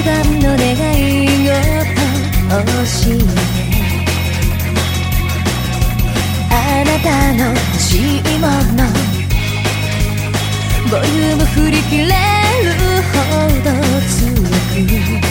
番の願い事教えて、あなたの欲しいものボリューム振り切れるほど強く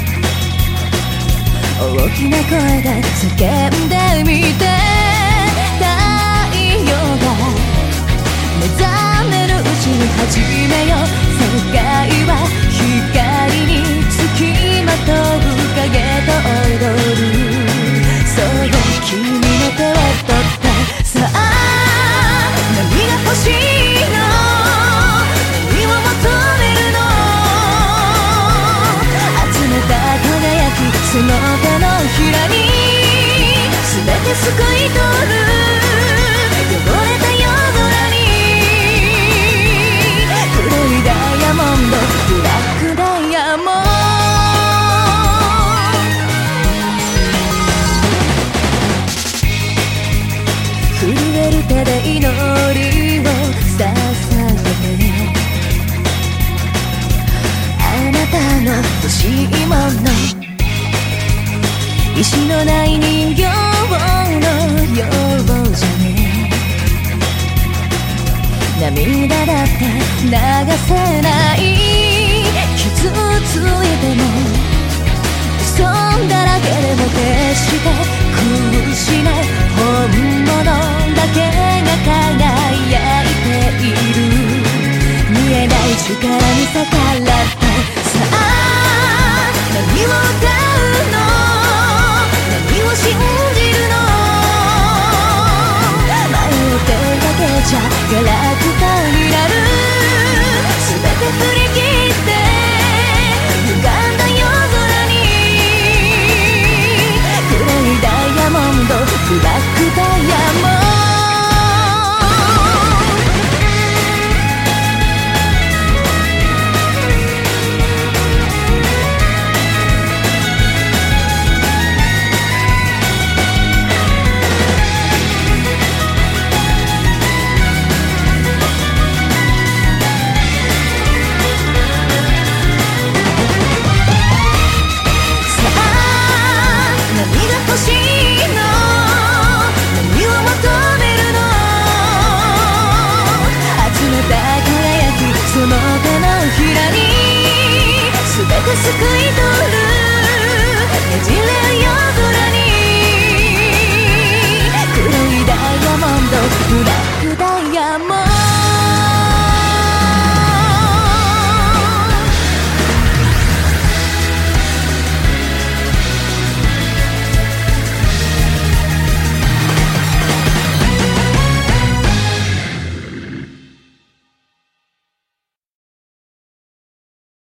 大きな声で叫んでみて、太陽が目覚めるうちに始めよう。世界は光につきまとう影と踊る。そう君の手を取ってさあ何が欲しいの、何を求めるの、集めた輝きその手のひらに全て救い取る。汚れた夜空に黒いダイヤモンド、ブラックダイヤモンド。震える手で祈りを捧げて、あなたの欲しいもの、石のない人形の要望じゃね、涙だって流せない。傷ついても嘘だらけでも決して苦しない本物だけが輝いている。見えない力に逆らってさあ何を歌うの、何を信じるの、迷ってるだけじゃガラクタになる。全て振り切って歪んだ夜空に黒いダイヤモンド、ブラックダイヤモンド。その手のひらに全て救いと